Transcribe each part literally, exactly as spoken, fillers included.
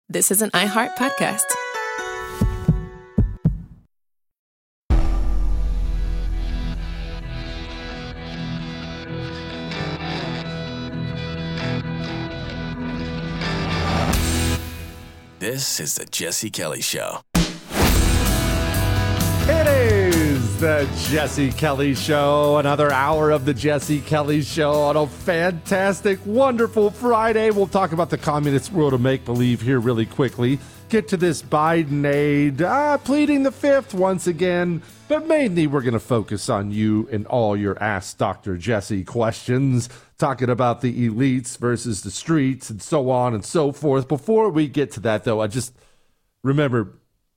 This is an iHeart podcast. This is the Jesse Kelly Show. It is the Jesse Kelly Show. Another hour of the Jesse Kelly Show on a fantastic, wonderful Friday. We'll talk about the communist world of make-believe here really quickly. Get to this Biden aide ah, pleading the fifth once again. But mainly we're going to focus on you and all your Ask Doctor Jesse questions. Talking about the elites versus the streets and so on and so forth. Before we get to that, though, I just remember...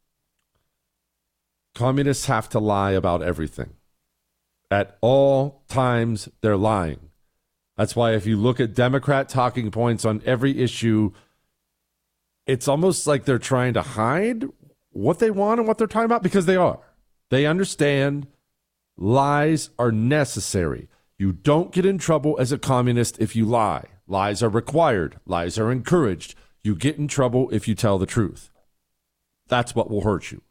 communists have to lie about everything. At all times, they're lying. That's why if you look at Democrat talking points on every issue, it's almost like they're trying to hide what they want and what they're talking about, because they are. They understand lies are necessary. You don't get in trouble as a communist if you lie. Lies are required. Lies are encouraged. You get in trouble if you tell the truth. That's what will hurt you.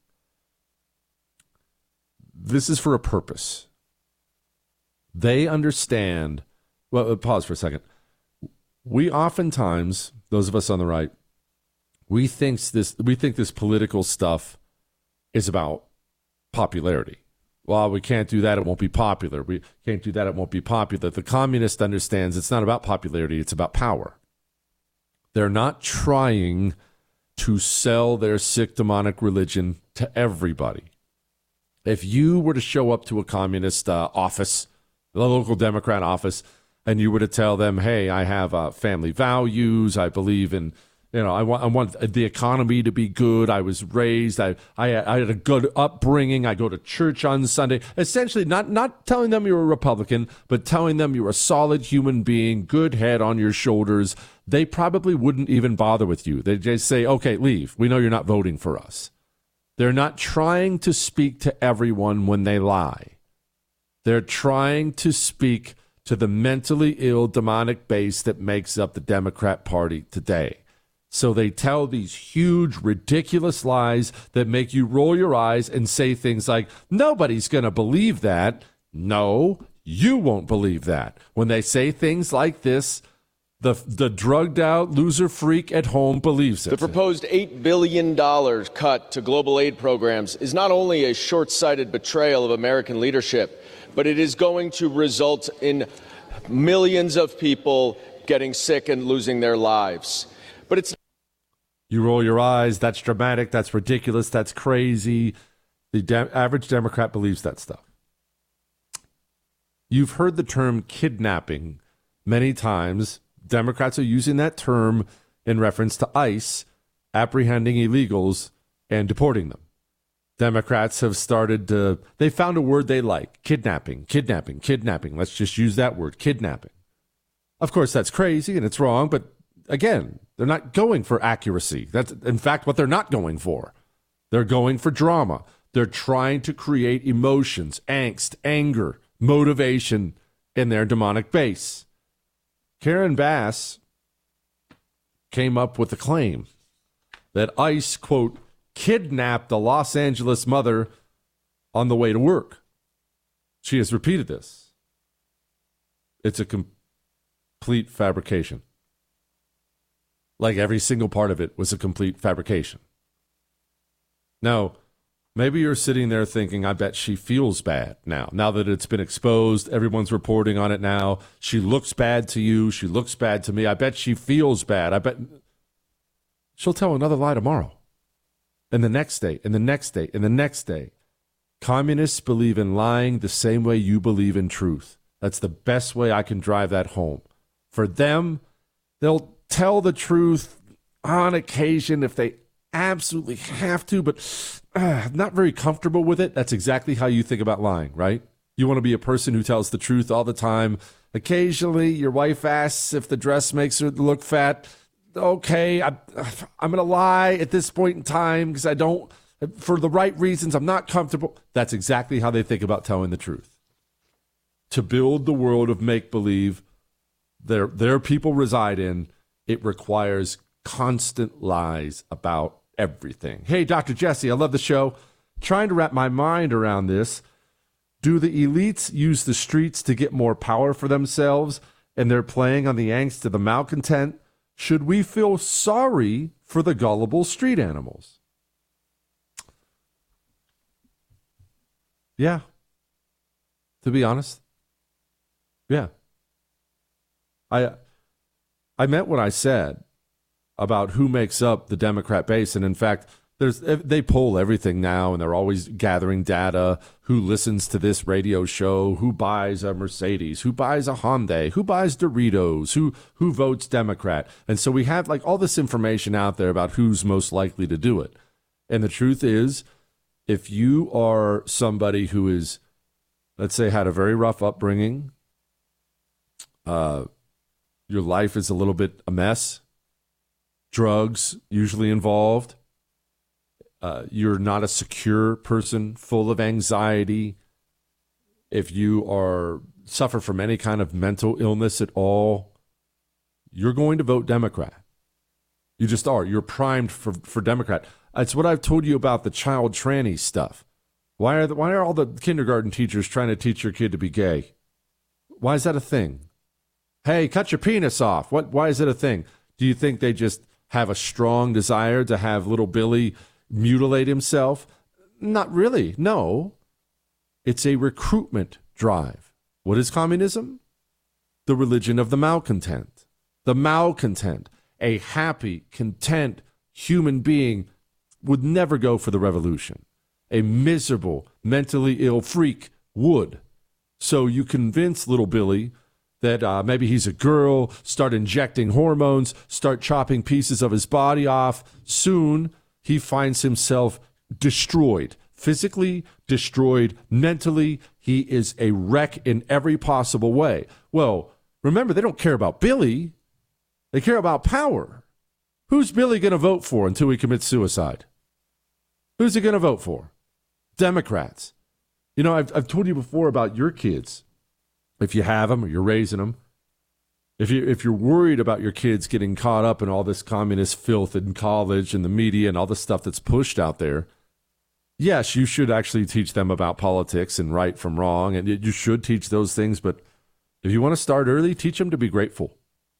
This is for a purpose. They understand. Well, pause for a second. We oftentimes, those of us on the right, we think this we think this political stuff is about popularity. Well, we can't do that, it won't be popular. We can't do that, it won't be popular. The communist understands it's not about popularity, it's about power. They're not trying to sell their sick demonic religion to everybody. If you were to show up to a communist uh, office, the local Democrat office, and you were to tell them, hey, I have uh, family values, I believe in, you know, I want I want the economy to be good, I was raised, I, I, I had a good upbringing, I go to church on Sunday. Essentially, not, not telling them you're a Republican, but telling them you're a solid human being, good head on your shoulders. They probably wouldn't even bother with you. They'd just say, okay, leave. We know you're not voting for us. They're not trying to speak to everyone when they lie. They're trying to speak to the mentally ill demonic base that makes up the Democrat Party today. So they tell these huge, ridiculous lies that make you roll your eyes and say things like, nobody's going to believe that. No, you won't believe that. When they say things like this, The the drugged out loser freak at home believes it. The proposed eight billion dollars cut to global aid programs is not only a short-sighted betrayal of American leadership, but it is going to result in millions of people getting sick and losing their lives. But it's You roll your eyes. That's dramatic. That's ridiculous. That's crazy. The de- average Democrat believes that stuff. You've heard the term kidnapping many times. Democrats are using that term in reference to ICE apprehending illegals and deporting them. Democrats have started to, they found a word they like, kidnapping, kidnapping, kidnapping. Let's just use that word, kidnapping. Of course, that's crazy and it's wrong, but again, they're not going for accuracy. That's, in fact, what they're not going for. They're going for drama. They're trying to create emotions, angst, anger, motivation in their demonic base. Karen Bass came up with the claim that ICE, quote, kidnapped a Los Angeles mother on the way to work. She has repeated this. It's a complete fabrication. Like every single part of it was a complete fabrication. Now, maybe you're sitting there thinking, I bet she feels bad now. Now that it's been exposed, everyone's reporting on it now. She looks bad to you. She looks bad to me. I bet she feels bad. I bet she'll tell another lie tomorrow. And the next day, and the next day, and the next day. Communists believe in lying the same way you believe in truth. That's the best way I can drive that home. For them, they'll tell the truth on occasion if they absolutely have to, but uh, not very comfortable with it. That's exactly how you think about lying, right? You want to be a person who tells the truth all the time. Occasionally, your wife asks if the dress makes her look fat. Okay, I, I'm going to lie at this point in time because I don't, for the right reasons, I'm not comfortable. That's exactly how they think about telling the truth. To build the world of make-believe their, their people reside in, it requires constant lies about everything. Hey, Doctor Jesse, I love the show. Trying to wrap my mind around this. Do the elites use the streets to get more power for themselves, and they're playing on the angst of the malcontent? Should we feel sorry for the gullible street animals? Yeah. To be honest. Yeah. I I meant what I said about who makes up the Democrat base. And in fact, there's they poll everything now, and they're always gathering data. Who listens to this radio show? Who buys a Mercedes? Who buys a Hyundai? Who buys Doritos? Who who votes Democrat? And so we have like all this information out there about who's most likely to do it. And the truth is, if you are somebody who is, let's say, had a very rough upbringing, uh, your life is a little bit a mess, drugs usually involved, uh, you're not a secure person, full of anxiety, if you are suffer from any kind of mental illness at all, you're going to vote Democrat. You just are. You're primed for, for Democrat. It's what I've told you about the child tranny stuff. Why are the, why are all the kindergarten teachers trying to teach your kid to be gay? Why is that a thing? Hey, cut your penis off. What? Why is it a thing? Do you think they just have a strong desire to have little Billy mutilate himself? Not really. No. It's a recruitment drive. What is communism? The religion of the malcontent. The malcontent. A happy, content human being would never go for the revolution. A miserable, mentally ill freak would. So you convince little Billy that uh, maybe he's a girl, start injecting hormones, start chopping pieces of his body off. Soon he finds himself destroyed, physically destroyed, mentally. He is a wreck in every possible way. Well, remember, they don't care about Billy. They care about power. Who's Billy going to vote for until he commits suicide? Who's he going to vote for? Democrats. You know, I've, I've told you before about your kids. If you have them or you're raising them, if, you, if you're worried about your kids getting caught up in all this communist filth in college and the media and all the stuff that's pushed out there, yes, you should actually teach them about politics and right from wrong, and you should teach those things. But if you want to start early, teach them to be grateful.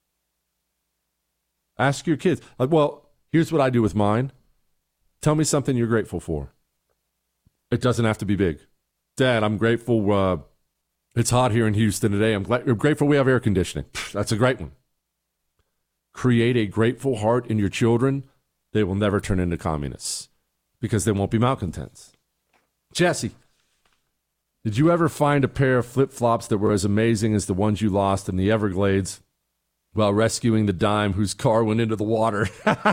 Ask your kids. Like, well, here's what I do with mine. Tell me something you're grateful for. It doesn't have to be big. Dad, I'm grateful uh, it's hot here in Houston today. I'm, glad, I'm grateful we have air conditioning. That's a great one. Create a grateful heart in your children. They will never turn into communists because they won't be malcontents. Jesse, did you ever find a pair of flip-flops that were as amazing as the ones you lost in the Everglades while rescuing the dime whose car went into the water?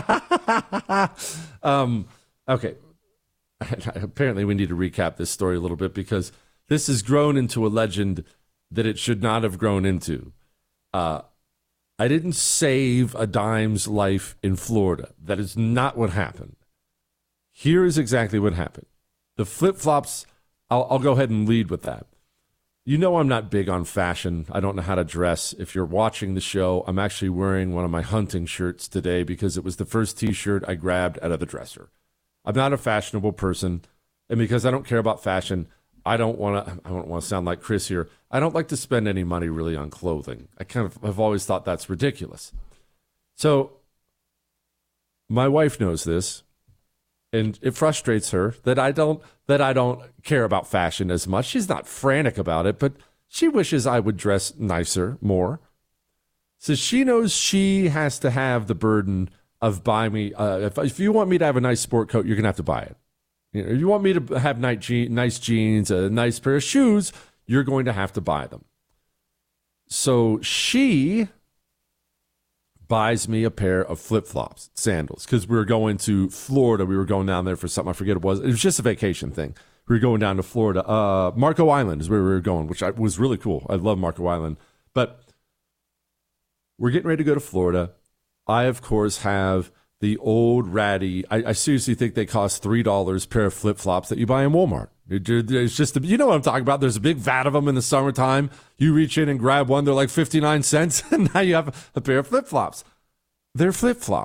um, okay. Apparently we need to recap this story a little bit because this has grown into a legend that it should not have grown into. Uh, I didn't save a dime's life in Florida. That is not what happened. Here is exactly what happened. The flip-flops, I'll, I'll go ahead and lead with that. You know I'm not big on fashion. I don't know how to dress. If you're watching the show, I'm actually wearing one of my hunting shirts today because it was the first T-shirt I grabbed out of the dresser. I'm not a fashionable person, and because I don't care about fashion, I don't want to I don't want to sound like Chris here. I don't like to spend any money really on clothing. I kind of have always thought that's ridiculous. So my wife knows this, and it frustrates her that I don't that I don't care about fashion as much. She's not frantic about it, but she wishes I would dress nicer, more. So she knows she has to have the burden of buying me. Uh, if, if you want me to have a nice sport coat, you're going to have to buy it. You know, if you want me to have nice, je- nice jeans, a nice pair of shoes, you're going to have to buy them. So she buys me a pair of flip-flops, sandals, because we were going to Florida. We were going down there for something. I forget what it was. It was just a vacation thing. We were going down to Florida. Uh, Marco Island is where we were going, which I, was really cool. I love Marco Island. But we're getting ready to go to Florida. I, of course, have the old ratty, I, I seriously think they cost three dollars pair of flip-flops that you buy in Walmart. It, it's just, you know what I'm talking about. There's a big vat of them in the summertime. You reach in and grab one. They're like fifty-nine cents, and now you have a pair of flip-flops. They're flip-flops.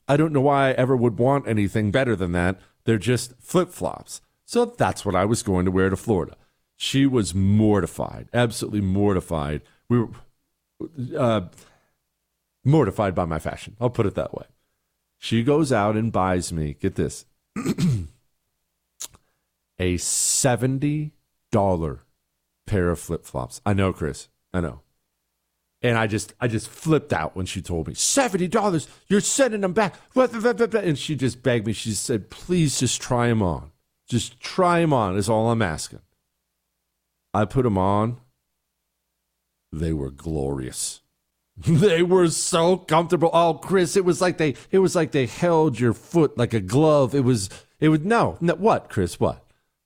I don't know why I ever would want anything better than that. They're just flip-flops. So that's what I was going to wear to Florida. She was mortified, absolutely mortified. We were uh, mortified by my fashion. I'll put it that way. She goes out and buys me, get this, a seventy dollars pair of flip-flops. I know, Chris. I know. And I just I just flipped out when she told me, seventy dollars, you're sending them back. And she just begged me. She said, please just try them on. Just try them on is all I'm asking. I put them on. They were glorious. They were so comfortable. Oh, Chris, it was like they it was like they held your foot like a glove. It was it was no, no what, Chris, what?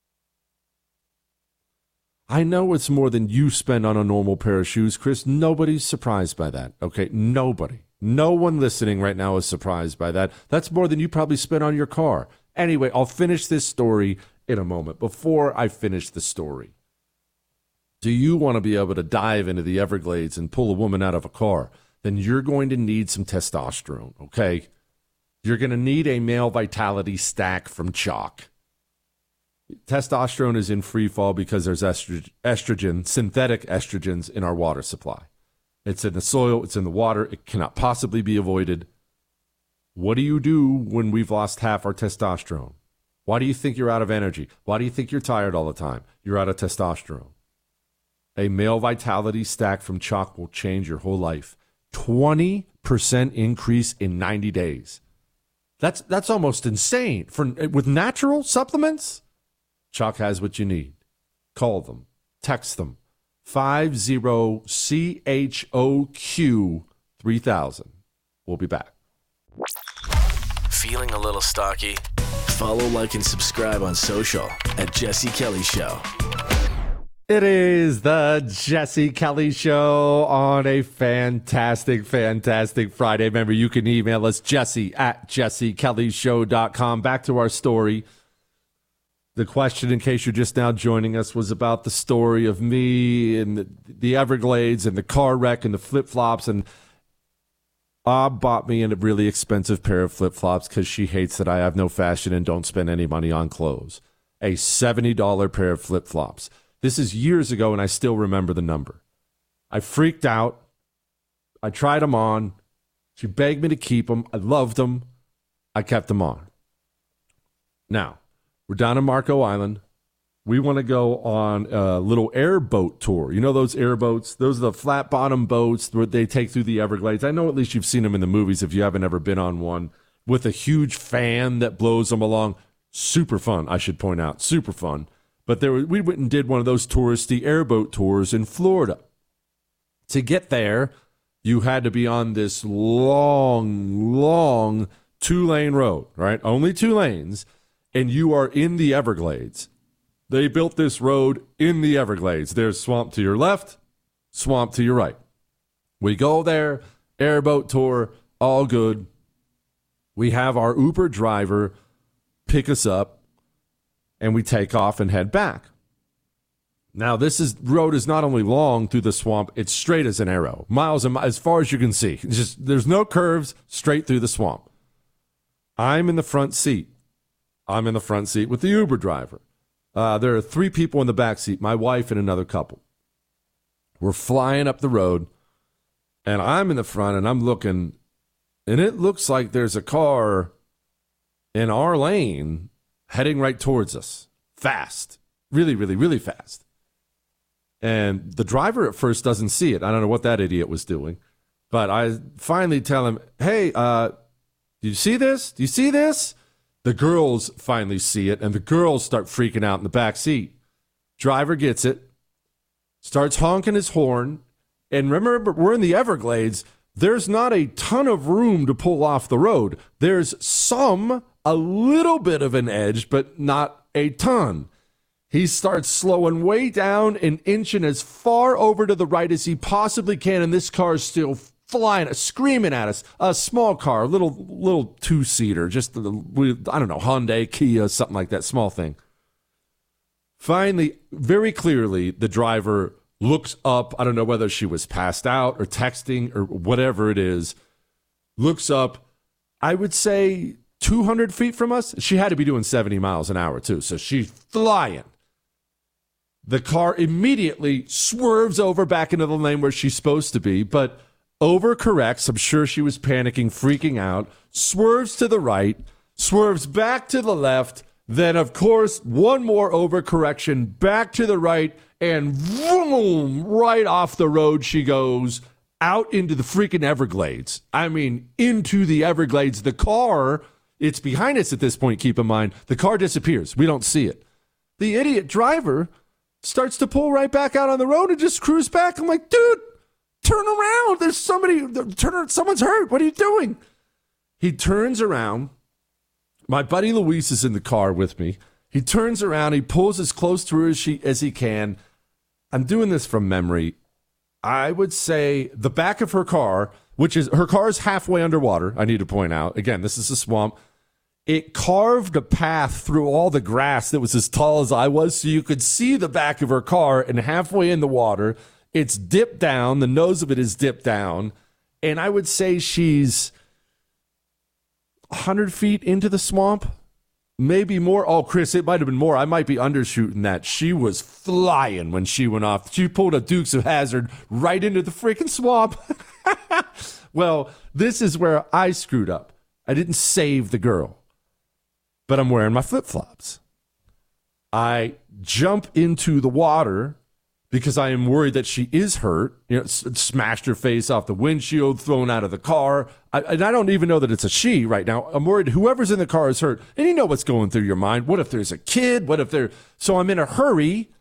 I know it's more than you spend on a normal pair of shoes, Chris. Nobody's surprised by that, okay? Nobody. No one listening right now is surprised by that. That's more than you probably spent on your car. Anyway, I'll finish this story in a moment. Before I finish the story, do you want to be able to dive into the Everglades and pull a woman out of a car? Then you're going to need some testosterone, okay? You're going to need a male vitality stack from Chalk. Testosterone is in free fall because there's estrogen, estrogen, synthetic estrogens in our water supply. It's in the soil, it's in the water, it cannot possibly be avoided. What do you do when we've lost half our testosterone? Why do you think you're out of energy? Why do you think you're tired all the time? You're out of testosterone. A male vitality stack from Chalk will change your whole life. twenty percent increase in ninety days. That's that's almost insane. For with natural supplements, Chalk has what you need. Call them. Text them. five zero C H O Q three thousand. We'll be back. Feeling a little stocky? Follow, like, and subscribe on social at Jesse Kelly Show. It is the Jesse Kelly Show on a fantastic, fantastic Friday. Remember, you can email us, Jesse at jesse kelly show dot com. Back to our story. The question, in case you're just now joining us, was about the story of me and the, the Everglades and the car wreck and the flip-flops. And Bob bought me a really expensive pair of flip-flops because she hates that I have no fashion and don't spend any money on clothes. A seventy dollars pair of flip-flops. This is years ago, and I still remember the number. I freaked out. I tried them on. She begged me to keep them. I loved them. I kept them on. Now, we're down in Marco Island. We want to go on a little airboat tour. You know those airboats? Those are the flat-bottom boats where they take through the Everglades. I know at least you've seen them in the movies if you haven't ever been on one, with a huge fan that blows them along. Super fun, I should point out. Super fun. But there, we went and did one of those touristy airboat tours in Florida. To get there, you had to be on this long, long two-lane road, right? Only two lanes, and you are in the Everglades. They built this road in the Everglades. There's swamp to your left, swamp to your right. We go there, airboat tour, all good. We have our Uber driver pick us up, and we take off and head back. Now, this is road is not only long through the swamp, it's straight as an arrow, miles and miles, as far as you can see. It's just there's no curves, straight through the swamp. I'm in the front seat. I'm in the front seat with the Uber driver. Uh, there are three people in the back seat, my wife and another couple. We're flying up the road, and I'm in the front, and I'm looking, and it looks like there's a car in our lane heading right towards us, fast, really, really, really fast. And the driver at first doesn't see it. I don't know what that idiot was doing. But I finally tell him, hey, uh, do you see this? Do you see this? The girls finally see it, and the girls start freaking out in the back seat. Driver gets it, starts honking his horn, and remember, we're in the Everglades. There's not a ton of room to pull off the road. There's some, a little bit of an edge, but not a ton. He starts slowing way down and inching as far over to the right as he possibly can, and this car is still flying, screaming at us. A small car, a little little two-seater, just, a, I don't know, Hyundai, Kia, something like that, small thing. Finally, very clearly, the driver looks up. I don't know whether she was passed out or texting or whatever it is. Looks up. I would say two hundred feet from us. She had to be doing seventy miles an hour too, so she's flying. The car immediately swerves over back into the lane where she's supposed to be, but overcorrects. I'm sure she was panicking, freaking out, swerves to the right, swerves back to the left. Then, of course, one more overcorrection back to the right, and boom, right off the road she goes out into the freaking Everglades. I mean, into the Everglades. The car, it's behind us at this point, keep in mind. The car disappears. We don't see it. The idiot driver starts to pull right back out on the road and just cruise back. I'm like, dude, turn around. There's somebody, turn, someone's hurt. What are you doing? He turns around. My buddy Luis is in the car with me. He turns around. He pulls as close to her as, she, as he can. I'm doing this from memory. I would say the back of her car, which is, her car is halfway underwater, I need to point out. Again, this is a swamp. It carved a path through all the grass that was as tall as I was, so you could see the back of her car, and halfway in the water, it's dipped down. The nose of it is dipped down. And I would say she's one hundred feet into the swamp, maybe more. Oh, Chris, it might have been more. I might be undershooting that. She was flying when she went off. She pulled a Dukes of Hazzard right into the freaking swamp. Well, this is where I screwed up. I didn't save the girl. But I'm wearing my flip-flops. I jump into the water because I am worried that she is hurt. You know, s- smashed her face off the windshield, thrown out of the car. I, and I don't even know that it's a she right now. I'm worried whoever's in the car is hurt. And you know what's going through your mind. What if there's a kid? What if there... So I'm in a hurry.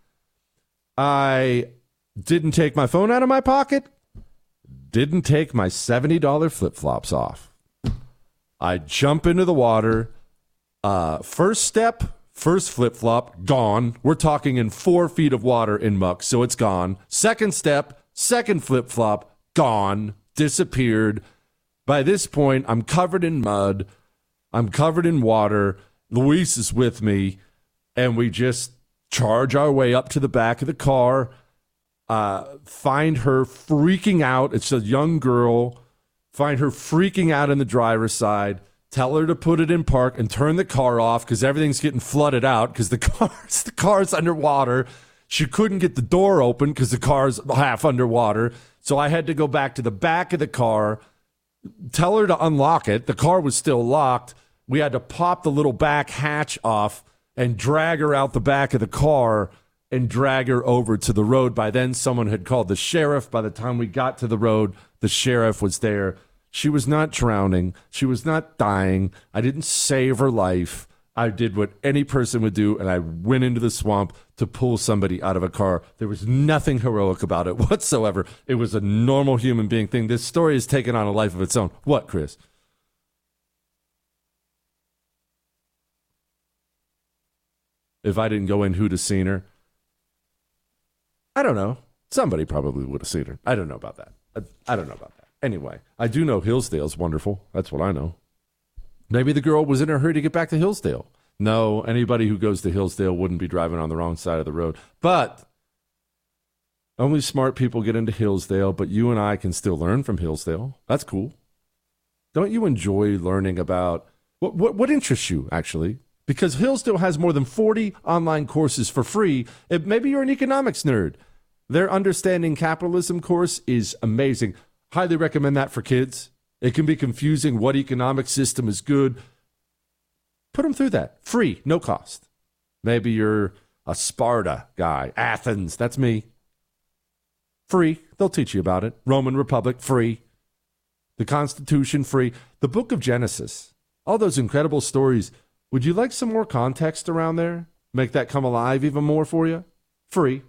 I didn't take my phone out of my pocket. Didn't take my seventy dollars flip-flops off. I jump into the water. Uh, first step, first flip-flop, gone. We're talking in four feet of water in muck, so it's gone. Second step, second flip-flop, gone, disappeared. By this point, I'm covered in mud. I'm covered in water. Luis is with me, and we just charge our way up to the back of the car, uh, find her freaking out. It's a young girl. Find her freaking out in the driver's side. Tell her to put it in park and turn the car off because everything's getting flooded out because the car's, the car's underwater. She couldn't get the door open because the car's half underwater. So I had to go back to the back of the car, tell her to unlock it. The car was still locked. We had to pop the little back hatch off and drag her out the back of the car and drag her over to the road. By then, someone had called the sheriff. By the time we got to the road, the sheriff was there. She was not drowning. She was not dying. I didn't save her life. I did what any person would do, and I went into the swamp to pull somebody out of a car. There was nothing heroic about it whatsoever. It was a normal human being thing. This story has taken on a life of its own. What, Chris? If I didn't go in, who'd have seen her? I don't know. Somebody probably would have seen her. I don't know about that. I, I don't know about that. Anyway, I do know Hillsdale's wonderful. That's what I know. Maybe the girl was in a hurry to get back to Hillsdale. No, anybody who goes to Hillsdale wouldn't be driving on the wrong side of the road. But only smart people get into Hillsdale, but you and I can still learn from Hillsdale. That's cool. Don't you enjoy learning about what what, what interests you, actually? Because Hillsdale has more than forty online courses for free. If maybe you're an economics nerd. Their Understanding Capitalism course is amazing. Highly recommend that for kids. It can be confusing. What economic system is good? Put them through that. Free, no cost. Maybe you're a Sparta guy. Athens, that's me. Free. They'll teach you about it. Roman Republic, free. The Constitution, free. The Book of Genesis. All those incredible stories. Would you like some more context around there? Make that come alive even more for you? Free.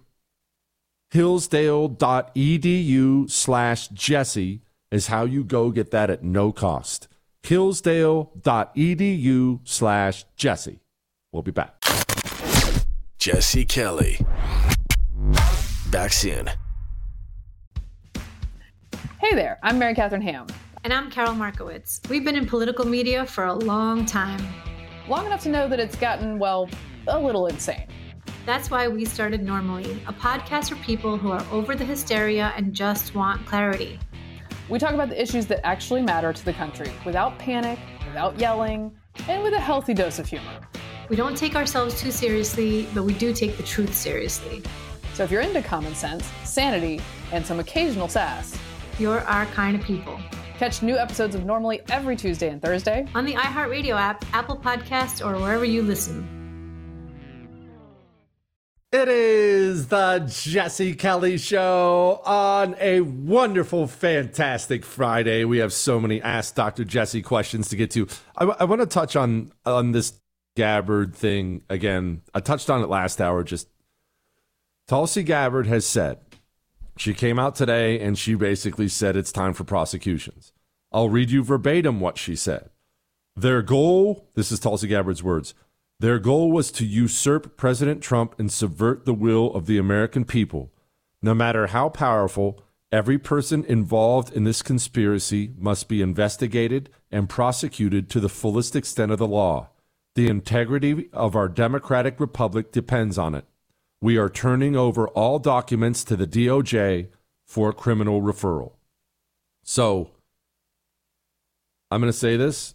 Hillsdale.edu slash Jesse is how you go get that at no cost. Hillsdale.edu slash Jesse. We'll be back. Jesse Kelly. Back soon. Hey there, I'm Mary Catherine Ham. And I'm Carol Markowitz. We've been in political media for a long time. Long enough to know that it's gotten, well, a little insane. That's why we started Normally, a podcast for people who are over the hysteria and just want clarity. We talk about the issues that actually matter to the country without panic, without yelling, and with a healthy dose of humor. We don't take ourselves too seriously, but we do take the truth seriously. So if you're into common sense, sanity, and some occasional sass, you're our kind of people. Catch new episodes of Normally every Tuesday and Thursday on the iHeartRadio app, Apple Podcasts, or wherever you listen. It is the Jesse Kelly Show on a wonderful, fantastic Friday. We have so many Ask Doctor Jesse questions to get to. I, I want to touch on, on this Gabbard thing again. I touched on it last hour. Just Tulsi Gabbard has said, she came out today and she basically said it's time for prosecutions. I'll read you verbatim what she said. Their goal, this is Tulsi Gabbard's words, their goal was to usurp President Trump and subvert the will of the American people. No matter how powerful, every person involved in this conspiracy must be investigated and prosecuted to the fullest extent of the law. The integrity of our democratic republic depends on it. We are turning over all documents to the D O J for criminal referral. So, I'm going to say this.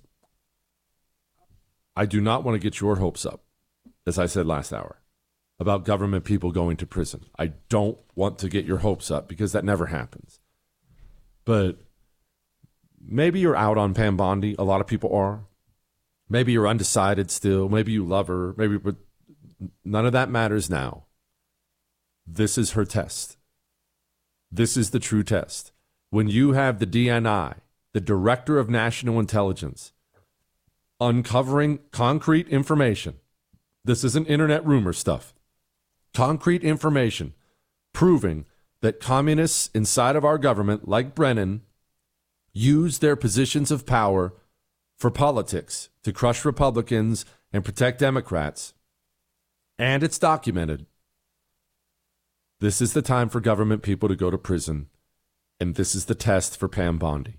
I do not want to get your hopes up, as I said last hour, about government people going to prison. I don't want to get your hopes up because that never happens. But maybe you're out on Pam Bondi. A lot of people are. Maybe you're undecided still. Maybe you love her. Maybe, but none of that matters now. This is her test. This is the true test. When you have the D N I, the Director of National Intelligence, uncovering concrete information. This isn't internet rumor stuff. Concrete information proving that communists inside of our government, like Brennan, use their positions of power for politics to crush Republicans and protect Democrats. And it's documented. This is the time for government people to go to prison. And this is the test for Pam Bondi.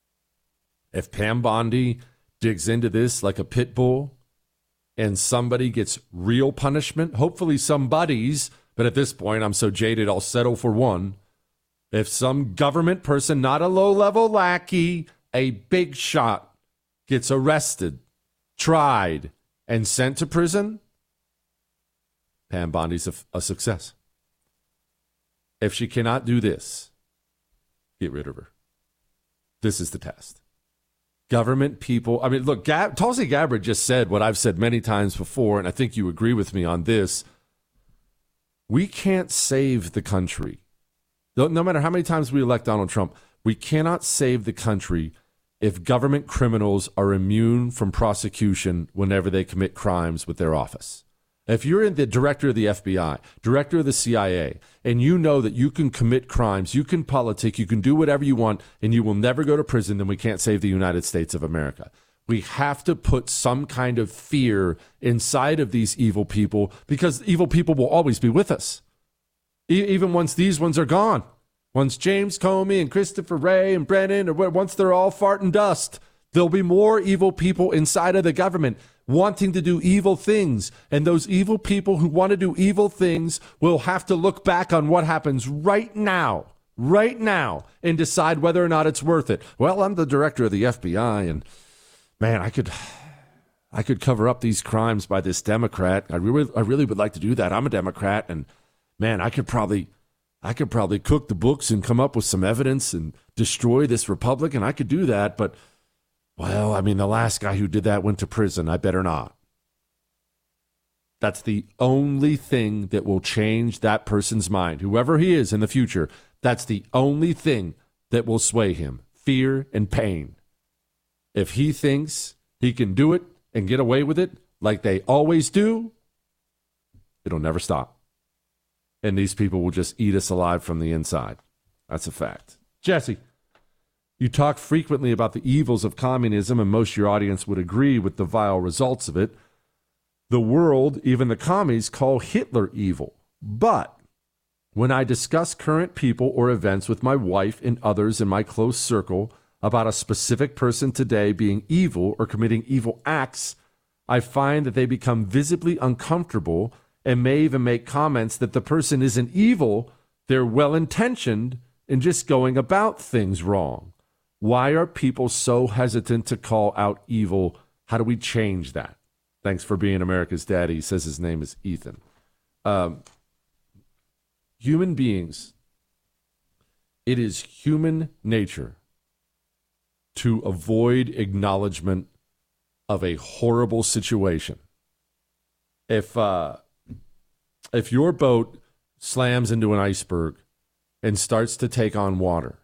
If Pam Bondi digs into this like a pit bull and somebody gets real punishment, hopefully somebody's, but at this point I'm so jaded I'll settle for one. If some government person, not a low-level lackey, a big shot, gets arrested, tried, and sent to prison, Pam Bondi's a, a success. If she cannot do this, get rid of her. This is the test. Government people, I mean, look, Gab, Tulsi Gabbard just said what I've said many times before, and I think you agree with me on this. We can't save the country. No, no matter how many times we elect Donald Trump, we cannot save the country if government criminals are immune from prosecution whenever they commit crimes with their office. If you're in the director of the F B I, director of the C I A, and you know that you can commit crimes, you can politic, you can do whatever you want, and you will never go to prison, then we can't save the United States of America. We have to put some kind of fear inside of these evil people because evil people will always be with us. E- even once these ones are gone. Once James Comey and Christopher Wray and Brennan, or once they're all farting dust, there'll be more evil people inside of the government wanting to do evil things. And those evil people who want to do evil things will have to look back on what happens right now, right now, and decide whether or not it's worth it. Well, I'm the director of the F B I, and man, I could I could cover up these crimes by this Democrat. I really, I really would like to do that. I'm a Democrat, and man, I could probably I could probably cook the books and come up with some evidence and destroy this Republican. I could do that, but well, I mean, the last guy who did that went to prison. I better not. That's the only thing that will change that person's mind. Whoever he is in the future, that's the only thing that will sway him. Fear and pain. If he thinks he can do it and get away with it like they always do, it'll never stop. And these people will just eat us alive from the inside. That's a fact. Jesse, you talk frequently about the evils of communism, and most of your audience would agree with the vile results of it. The world, even the commies, call Hitler evil. But when I discuss current people or events with my wife and others in my close circle about a specific person today being evil or committing evil acts, I find that they become visibly uncomfortable and may even make comments that the person isn't evil, they're well-intentioned and just going about things wrong. Why are people so hesitant to call out evil? How do we change that? Thanks for being America's daddy. He says his name is Ethan. Um, human beings, it is human nature to avoid acknowledgement of a horrible situation. If uh, if your boat slams into an iceberg and starts to take on water,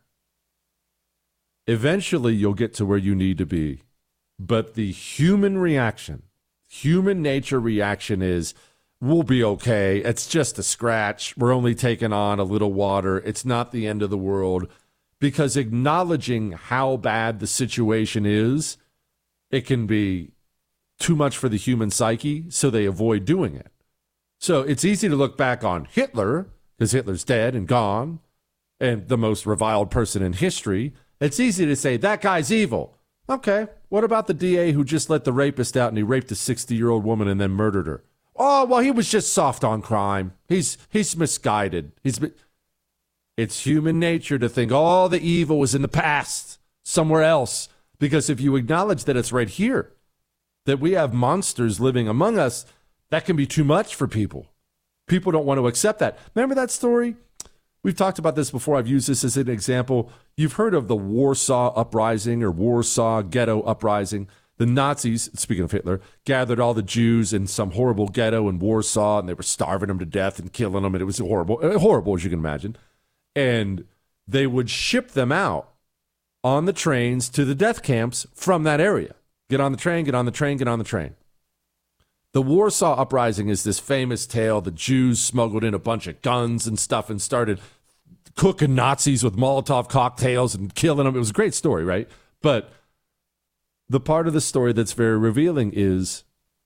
eventually you'll get to where you need to be. But the human reaction, human nature reaction is, we'll be okay. It's just a scratch. We're only taking on a little water. It's not the end of the world. Because acknowledging how bad the situation is, it can be too much for the human psyche, so they avoid doing it. So it's easy to look back on Hitler, because Hitler's dead and gone, and the most reviled person in history. It's easy to say, that guy's evil. Okay, what about the D A who just let the rapist out and he raped a sixty-year-old woman and then murdered her? Oh, well, he was just soft on crime. He's he's misguided. He's It's human nature to think all the evil was in the past, somewhere else. Because if you acknowledge that it's right here, that we have monsters living among us, that can be too much for people. People don't want to accept that. Remember that story? We've talked about this before. I've used this as an example. You've heard of the Warsaw Uprising or Warsaw Ghetto Uprising. The Nazis, speaking of Hitler, gathered all the Jews in some horrible ghetto in Warsaw, and they were starving them to death and killing them, and it was horrible, horrible as you can imagine. And they would ship them out on the trains to the death camps from that area. Get on the train, get on the train, get on the train. The Warsaw Uprising is this famous tale. The Jews smuggled in a bunch of guns and stuff and started cooking Nazis with Molotov cocktails and killing them. It was a great story, right? But the part of the story that's very revealing is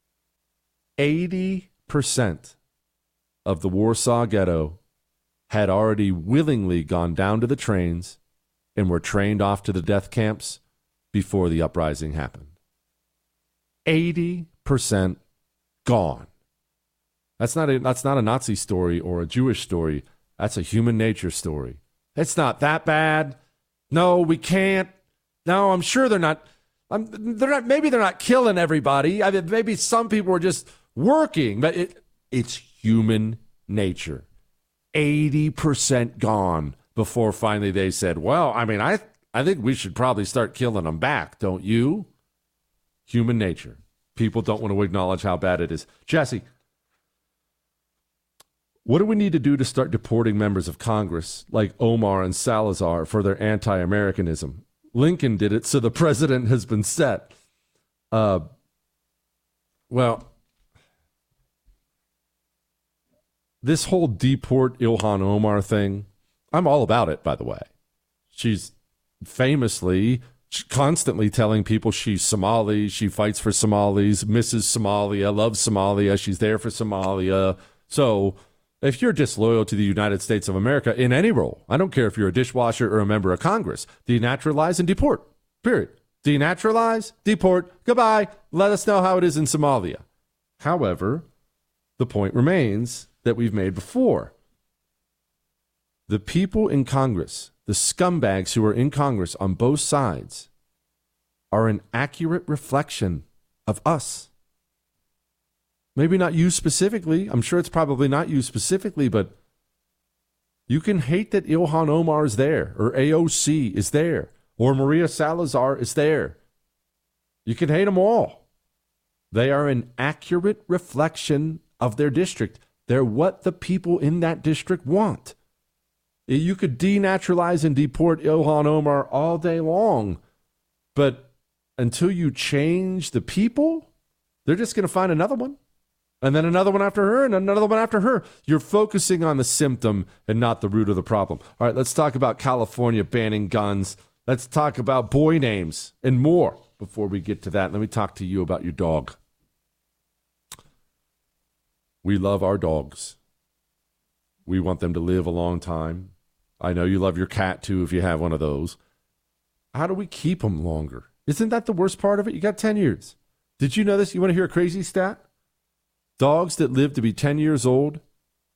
eighty percent of the Warsaw Ghetto had already willingly gone down to the trains and were trained off to the death camps before the uprising happened. eighty percent gone. That's not a, that's not a Nazi story or a Jewish story. That's a human nature story. It's not that bad. No, we can't. No, I'm sure they're not. I'm, they're not. Maybe they're not killing everybody. I mean, maybe some people are just working, but it, it's human nature. eighty percent gone before finally they said, well, I mean, I I think we should probably start killing them back, don't you? Human nature. People don't want to acknowledge how bad it is. Jesse, what do we need to do to start deporting members of Congress like Omar and Salazar for their anti-Americanism? Lincoln did it, so the president has been set. Uh, well, this whole deport Ilhan Omar thing, I'm all about it, by the way. She's famously constantly telling people she's Somali, she fights for Somalis, misses Somalia, loves Somalia, she's there for Somalia. So if you're disloyal to the United States of America in any role, I don't care if you're a dishwasher or a member of Congress, denaturalize and deport, period. Denaturalize, deport, goodbye, let us know how it is in Somalia. However, the point remains that we've made before. The people in Congress, the scumbags who are in Congress on both sides, are an accurate reflection of us. Maybe not you specifically. I'm sure it's probably not you specifically, but you can hate that Ilhan Omar is there, or A O C is there, or Maria Salazar is there. You can hate them all. They are an accurate reflection of their district. They're what the people in that district want. You could denaturalize and deport Ilhan Omar all day long, but until you change the people, they're just going to find another one, and then another one after her, and another one after her. You're focusing on the symptom and not the root of the problem. All right, let's talk about California banning guns. Let's talk about boy names and more. Before we get to that, let me talk to you about your dog. We love our dogs. We want them to live a long time. I know you love your cat, too, if you have one of those. How do we keep them longer? Isn't that the worst part of it? You got ten years. Did you know this? You want to hear a crazy stat? Dogs that live to be ten years old,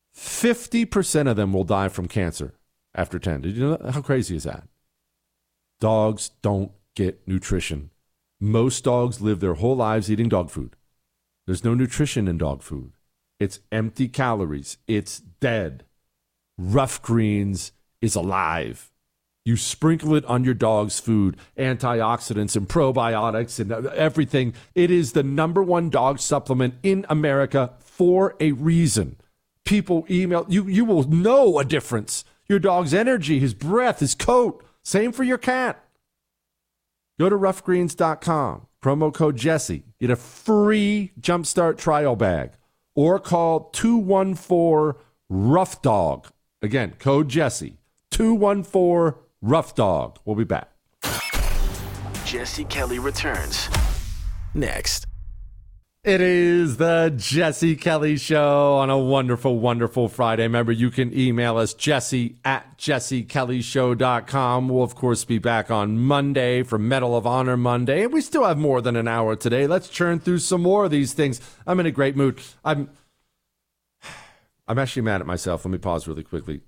fifty percent of them will die from cancer after ten. Did you know that? How crazy is that? Dogs don't get nutrition. Most dogs live their whole lives eating dog food. There's no nutrition in dog food. It's empty calories. It's dead. Rough Greens is alive. You sprinkle it on your dog's food, antioxidants and probiotics and everything. It is the number one dog supplement in America for a reason. People email, you, you will know a difference. Your dog's energy, his breath, his coat. Same for your cat. Go to rough greens dot com, promo code Jesse. Get a free Jumpstart trial bag or call two one four, rough dog. Again, code Jesse, two one four, rough dog. We'll be back. Jesse Kelly returns next. It is the Jesse Kelly Show on a wonderful, wonderful Friday. Remember, you can email us, Jesse at jesse kelly show dot com. We'll, of course, be back on Monday for Medal of Honor Monday. And we still have more than an hour today. Let's churn through some more of these things. I'm in a great mood. I'm, I'm actually mad at myself. Let me pause really quickly.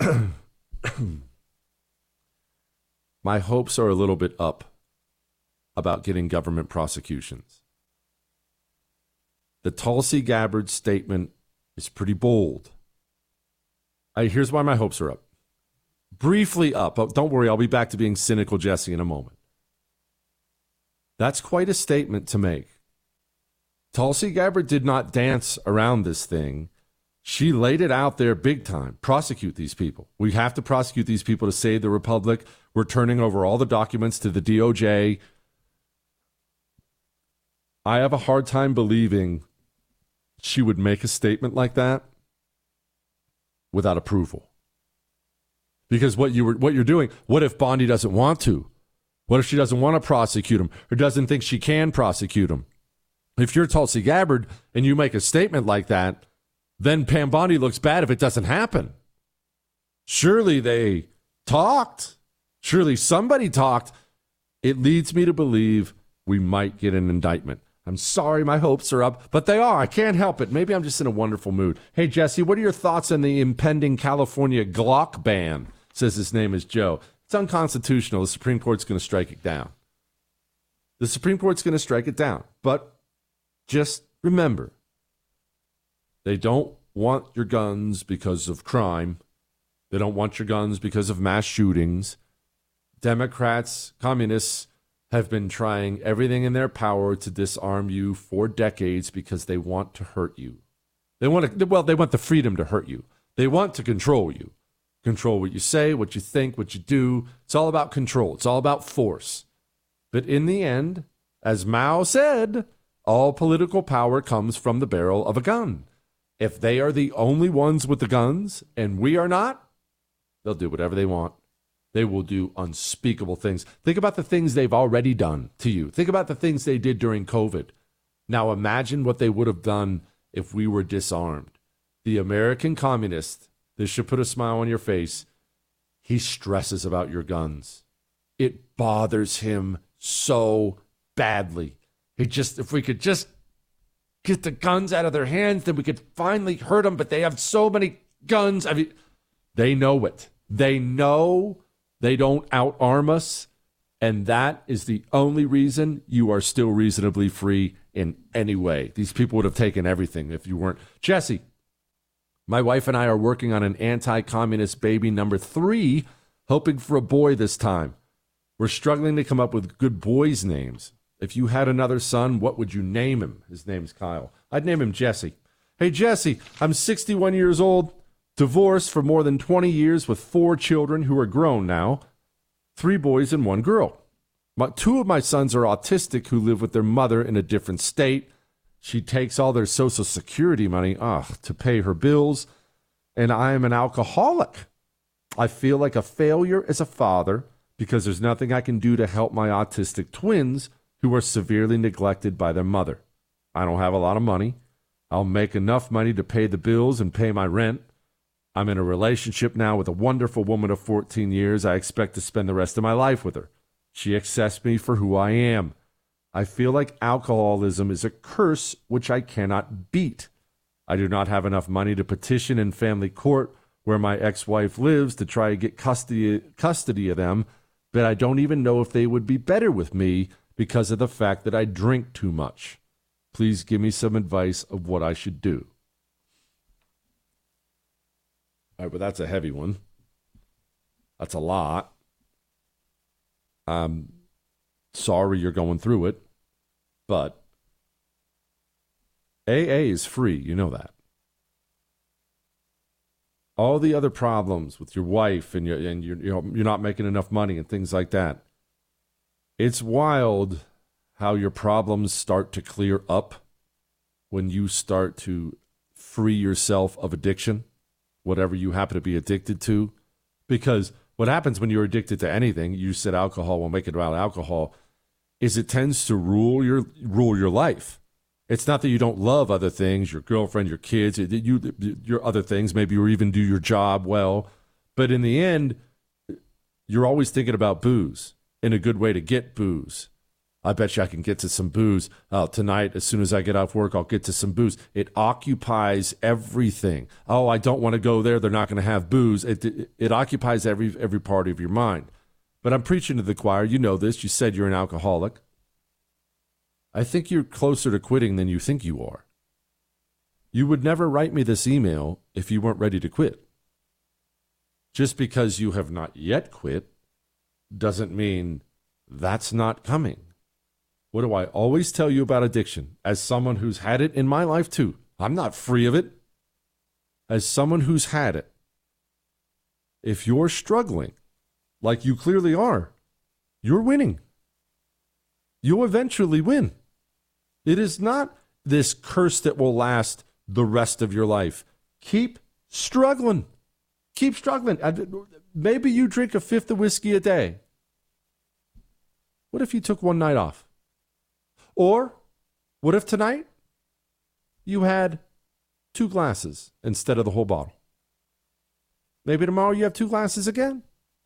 My hopes are a little bit up about getting government prosecutions. The Tulsi Gabbard statement is pretty bold. I, here's why my hopes are up. Briefly up. Oh, don't worry, I'll be back to being cynical Jesse in a moment. That's quite a statement to make. Tulsi Gabbard did not dance around this thing. She laid it out there big time. Prosecute these people. We have to prosecute these people to save the republic. We're turning over all the documents to the D O J. I have a hard time believing she would make a statement like that without approval. Because what you were, what you're doing, what if Bondi doesn't want to? What if she doesn't want to prosecute him or doesn't think she can prosecute him? If you're Tulsi Gabbard and you make a statement like that, then Pam Bondi looks bad if it doesn't happen. Surely they talked. Surely somebody talked. It leads me to believe we might get an indictment. I'm sorry my hopes are up, but they are. I can't help it. Maybe I'm just in a wonderful mood. Hey, Jesse, what are your thoughts on the impending California Glock ban? Says his name is Joe. It's unconstitutional. The Supreme Court's going to strike it down. The Supreme Court's going to strike it down. But just remember, they don't want your guns because of crime. They don't want your guns because of mass shootings. Democrats, communists, have been trying everything in their power to disarm you for decades because they want to hurt you. They want to, well, they want the freedom to hurt you. They want to control you. Control what you say, what you think, what you do. It's all about control. It's all about force. But in the end, as Mao said, all political power comes from the barrel of a gun. If they are the only ones with the guns and we are not, they'll do whatever they want. They will do unspeakable things. Think about the things they've already done to you. Think about the things they did during COVID. Now imagine what they would have done if we were disarmed. The American communist, this should put a smile on your face, he stresses about your guns. It bothers him so badly. He just, if we could just get the guns out of their hands, then we could finally hurt them, but they have so many guns. I mean, they know it. They know they don't outarm us, and that is the only reason you are still reasonably free in any way. These people would have taken everything if you weren't. Jesse, my wife and I are working on an anti-communist baby number three, hoping for a boy this time. We're struggling to come up with good boys' names. If you had another son, what would you name him? His name's Kyle. I'd name him Jesse. Hey, Jesse, I'm sixty-one years old. Divorced for more than twenty years with four children who are grown now, three boys and one girl. My, two of my sons are autistic who live with their mother in a different state. She takes all their Social Security money ugh, to pay her bills, and I am an alcoholic. I feel like a failure as a father because there's nothing I can do to help my autistic twins who are severely neglected by their mother. I don't have a lot of money. I'll make enough money to pay the bills and pay my rent. I'm in a relationship now with a wonderful woman of fourteen years. I expect to spend the rest of my life with her. She accepts me for who I am. I feel like alcoholism is a curse which I cannot beat. I do not have enough money to petition in family court where my ex-wife lives to try to get custody, custody of them. but I don't even know if they would be better with me because of the fact that I drink too much. Please give me some advice of what I should do. All right, but that's a heavy one. That's a lot. I'm sorry you're going through it, but A A is free. You know that. All the other problems with your wife and, your, and you're, you know, you're not making enough money and things like that. It's wild how your problems start to clear up when you start to free yourself of addiction, whatever you happen to be addicted to. Because what happens when you're addicted to anything, you said alcohol, we'll make it about alcohol, is it tends to rule your rule your life. It's not that you don't love other things, your girlfriend, your kids, you, your other things, maybe you even do your job well. But in the end, you're always thinking about booze and a good way to get booze. I bet you I can get to some booze uh, tonight. As soon as I get off work, I'll get to some booze. It occupies everything. Oh, I don't want to go there. They're not going to have booze. It, it, it occupies every every part of your mind. But I'm preaching to the choir. You know this. You said you're an alcoholic. I think you're closer to quitting than you think you are. You would never write me this email if you weren't ready to quit. Just because you have not yet quit doesn't mean that's not coming. What do I always tell you about addiction? As someone who's had it in my life too. I'm not free of it. As someone who's had it, if you're struggling, like you clearly are, you're winning. You'll eventually win. It is not this curse that will last the rest of your life. Keep struggling. Keep struggling. Maybe you drink a fifth of whiskey a day. What if you took one night off? Or what if tonight you had two glasses instead of the whole bottle? Maybe tomorrow you have two glasses again.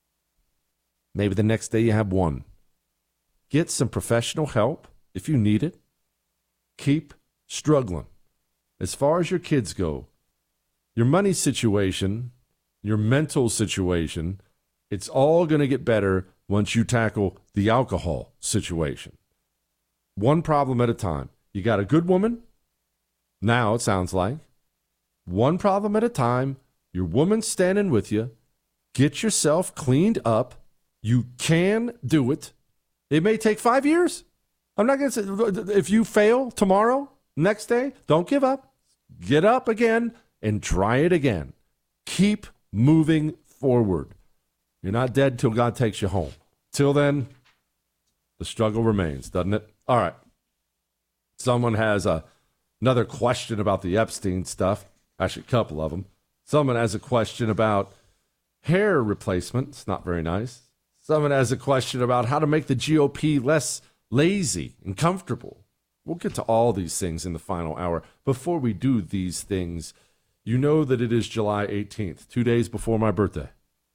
Maybe the next day you have one. Get some professional help if you need it. Keep struggling. As far as your kids go, your money situation, your mental situation, it's all going to get better once you tackle the alcohol situation. One problem at a time. You got a good woman? Now it sounds like. One problem at a time. Your woman's standing with you. Get yourself cleaned up. You can do it. It may take five years. I'm not going to say, if you fail tomorrow, next day, don't give up. Get up again and try it again. Keep moving forward. You're not dead till God takes you home. Till then, the struggle remains, doesn't it? All right. Someone has a, another question about the Epstein stuff. Actually, a couple of them. Someone has a question about hair replacement. It's not very nice. Someone has a question about how to make the G O P less lazy and comfortable. We'll get to all these things in the final hour. Before we do these things, you know that it is July eighteenth, two days before my birthday.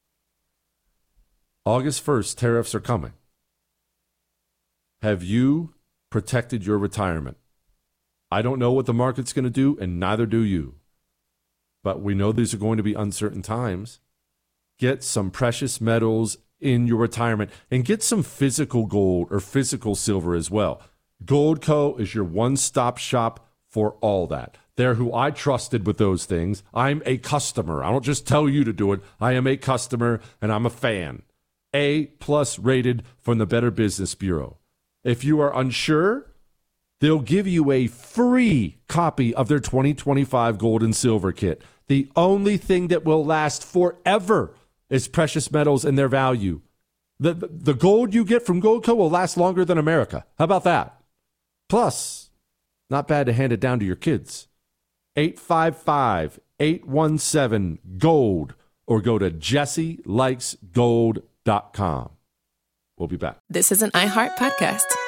August first, tariffs are coming. Have you protected your retirement? I don't know what the market's going to do, and neither do you. But we know these are going to be uncertain times. Get some precious metals in your retirement and get some physical gold or physical silver as well. Goldco is your one-stop shop for all that. They're who I trusted with those things. I'm a customer. I don't just tell you to do it. I am a customer and I'm a fan. A plus rated from the Better Business Bureau. If you are unsure, they'll give you a free copy of their twenty twenty-five gold and silver kit. The only thing that will last forever is precious metals and their value. The, the gold you get from Goldco will last longer than America. How about that? Plus, not bad to hand it down to your kids. eight five five, eight one seven, GOLD or go to jesse likes gold dot com. We'll be back. This is an iHeart podcast.